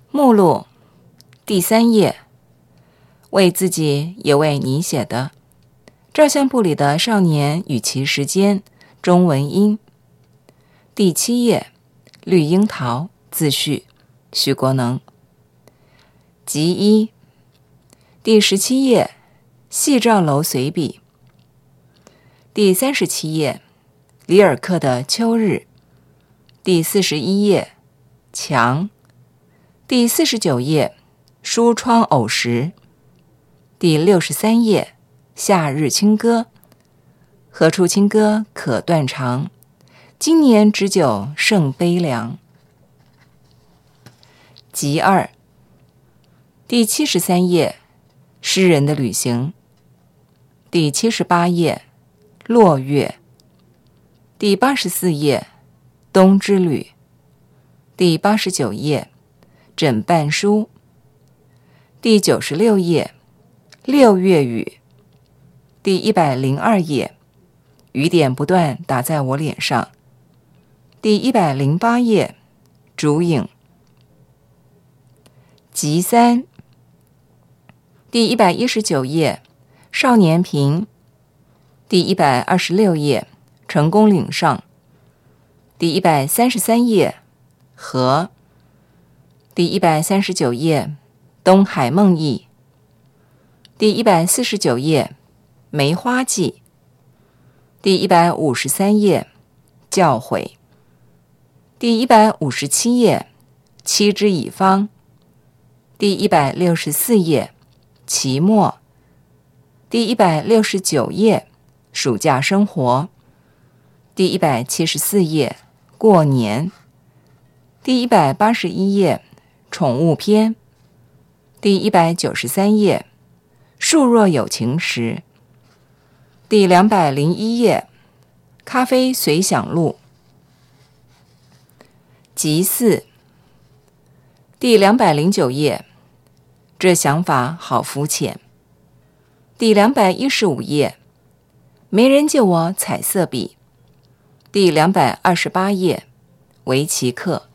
目录第3页，为自己也为你写的照相簿里的少年与其时间中文音。第7页，绿樱桃自序，许国能。集1，第17页，细照楼随笔。第37页，里尔克的秋日。第41页，墙。第49页，书窗偶识。第63页，夏日清歌。何处清歌可断肠，今年只酒胜悲凉。集2，第73页，诗人的旅行。第78页，落月。第84页，冬之旅。第89页，枕半书。第96页，6月雨。第102页，雨点不断打在我脸上。第108页，烛影。集3，第119页，少年评。第126页，成功岭上。第133页，河。第139页，东海梦忆。第149页，梅花记。第153页，教诲。第157页，期之以方。第164页，期末。第169页，暑假生活。第174页，过年。第181页，宠物篇。第193页，树若有情时。第201页，咖啡随想录。集4，第209页，这想法好肤浅。第215页，没人借我彩色笔。第228页，围棋课。